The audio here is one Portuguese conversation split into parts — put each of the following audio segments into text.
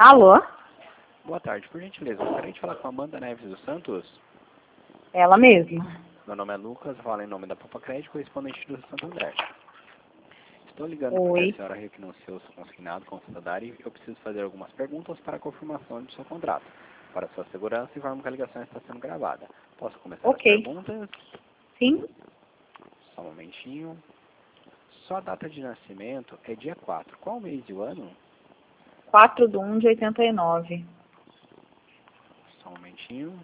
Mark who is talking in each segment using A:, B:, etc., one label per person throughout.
A: Alô?
B: Boa tarde, por gentileza, eu gostaria de falar com a Amanda Neves dos Santos.
A: Ela mesma.
B: Meu nome é Lucas, eu falo em nome da Papa Crédito, correspondente do Santo André. Estou ligando porque
A: Oi.
B: a senhora refinanciou seu consignado com o Santander e eu preciso fazer algumas perguntas para a confirmação do seu contrato. Para sua segurança, informo que a ligação está sendo gravada. Posso começar as
A: Ok.
B: perguntas?
A: Sim?
B: Só um momentinho. Sua data de nascimento é dia 4. Qual o mês e o ano?
A: 4/1/89.
B: Só um momentinho.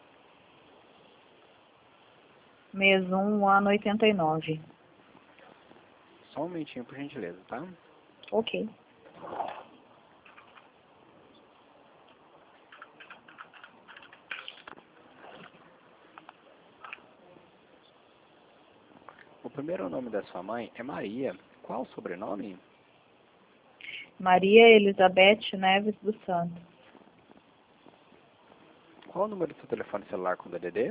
A: Mês 1, ano 89.
B: Só um momentinho, por gentileza, tá?
A: Ok.
B: O primeiro nome da sua mãe é Maria. Qual o sobrenome?
A: Maria Elizabeth Neves dos Santos.
B: Qual o número do seu telefone celular com DDD?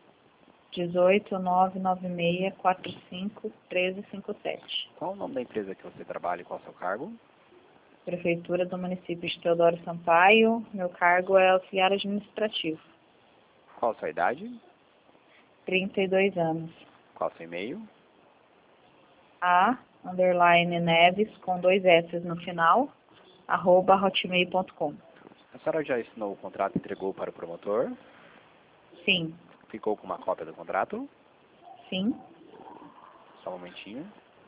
A: 18-996-45-1357.
B: Qual o nome da empresa que você trabalha e qual o seu cargo?
A: Prefeitura do município de Teodoro Sampaio. Meu cargo é auxiliar administrativo.
B: Qual a sua idade?
A: 32 anos.
B: Qual o seu e-mail?
A: A_Neves com 2 S no final, @hotmail.com.
B: A senhora já assinou o contrato e entregou para o promotor?
A: Sim,
B: Ficou com uma cópia do contrato?
A: sim,
B: Só um momentinho.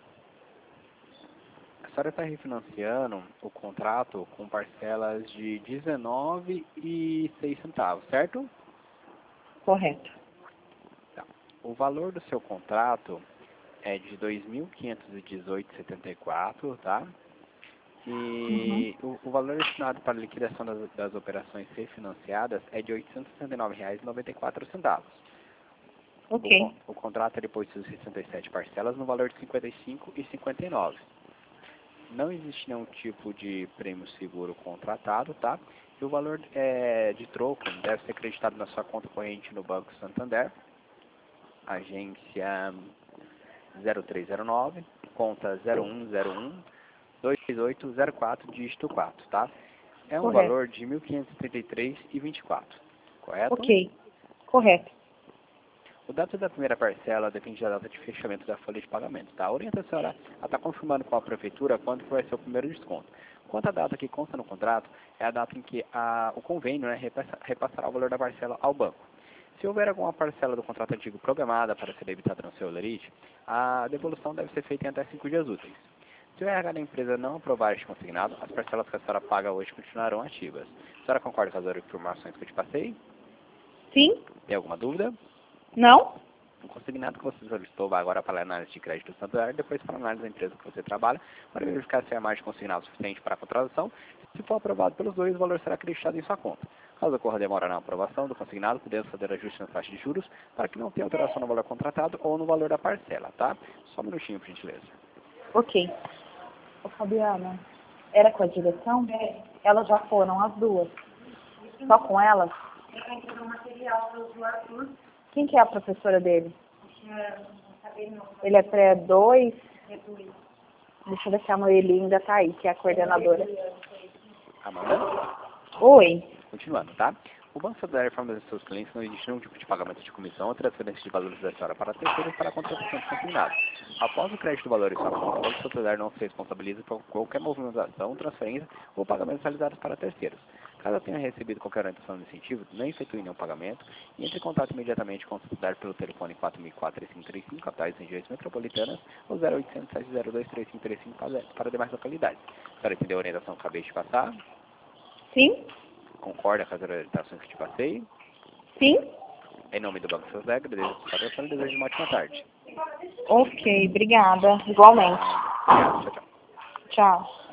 B: A senhora está refinanciando o contrato com parcelas de 19,06 centavos, certo?
A: correto.
B: Tá. O valor do seu contrato é de 2.518,74, tá?
A: Uhum.
B: E o valor destinado para a liquidação das operações refinanciadas é de R$ 869,94.
A: Ok,
B: O contrato ele possui 67 parcelas no valor de R$ 55,59. Não existe nenhum tipo de prêmio seguro contratado, tá? E o valor de troco deve ser acreditado na sua conta corrente no Banco Santander, agência 0309, conta 0101-2804, dígito 4, tá? É um
A: correto.
B: valor de R$ 1.533,24, correto?
A: Ok, correto.
B: O dado da primeira parcela depende da data de fechamento da folha de pagamento, tá? Orienta a senhora a estar confirmando com a prefeitura quando que vai ser o primeiro desconto. Quanto à data que consta no contrato, é a data em que o convênio, né, repassará o valor da parcela ao banco. Se houver alguma parcela do contrato antigo programada para ser debitada no seu lerite, a devolução deve ser feita em até 5 dias úteis. Se o RH da empresa não aprovar este consignado, as parcelas que a senhora paga hoje continuarão ativas. A senhora concorda com as informações que eu te passei?
A: Sim?
B: Tem alguma dúvida?
A: Não?
B: O consignado que você solicitou vai agora para a análise de crédito do Santander, depois para a análise da empresa que você trabalha, para verificar se é mais de consignado suficiente para a contratação. Se for aprovado pelos dois, o valor será acreditado em sua conta. Caso ocorra demora na aprovação do consignado, podemos fazer ajuste na taxa de juros para que não tenha alteração no valor contratado ou no valor da parcela, tá? Só um minutinho, por gentileza.
A: Ok. Ô, Fabiana, era com a direção? Elas já foram, as duas. Só com elas? Quem que é a professora dele? Ele é pré-2? Deixa eu ver se a Noeli ainda tá aí, que é a coordenadora.
B: Amanda?
A: Oi.
B: Continuando, tá? O Banco Santander informa aos seus clientes que não existe nenhum tipo de pagamento de comissão ou transferência de valores da senhora para terceiros para a contratação de consignado. Após o crédito do valor em sua conta, o Banco Santander não se responsabiliza por qualquer movimentação, transferência ou pagamentos realizados para terceiros. Caso tenha recebido qualquer orientação nesse sentido, não efetue nenhum pagamento e entre em contato imediatamente com o Santander pelo telefone 4004-3535, capitais regiões metropolitanas, ou 0800-702-3535 para demais localidades. A senhora entendeu a orientação que acabei de passar?
A: Sim?
B: Concorda com as orientações que te passei?
A: Sim?
B: Em nome do Banco Santander, agradeço a sua atenção e desejo uma ótima tarde.
A: Ok, obrigada. Igualmente.
B: Obrigado. Tchau, tchau.
A: Tchau.